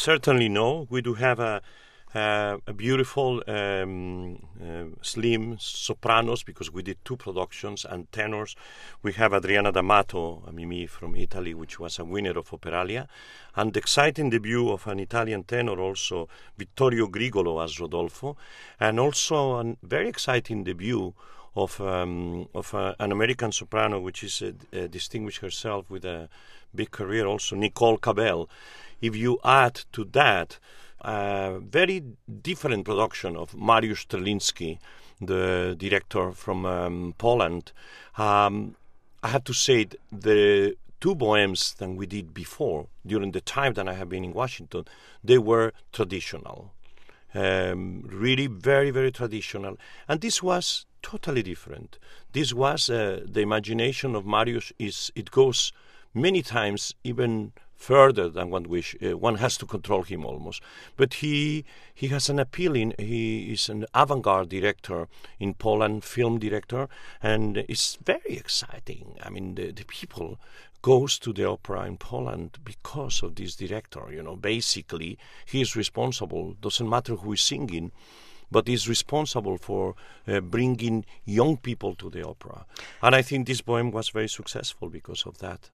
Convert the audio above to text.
certainly no. We do have a beautiful slim sopranos, because we did 2 productions, and tenors. We have Adriana D'Amato, Mimi from Italy, which was a winner of Operalia, and the exciting debut of an Italian tenor also, Vittorio Grigolo as Rodolfo, and also a very exciting debut of an American soprano, which is distinguished herself with a big career also, Nicole Cabell. If you add to that very different production of Mariusz Terliński, the director from Poland, I have to say the 2 bohemes that we did before, during the time that I have been in Washington, they were traditional. Really very, very traditional. And this was totally different. This was the imagination of Mariusz. It goes many times even further than one wish. One has to control him almost. But he has an appealing, he is an avant-garde director in Poland, film director, and it's very exciting. I mean, the people goes to the opera in Poland because of this director. Basically, he is responsible, doesn't matter who is singing, but is responsible for bringing young people to the opera. And I think this poem was very successful because of that.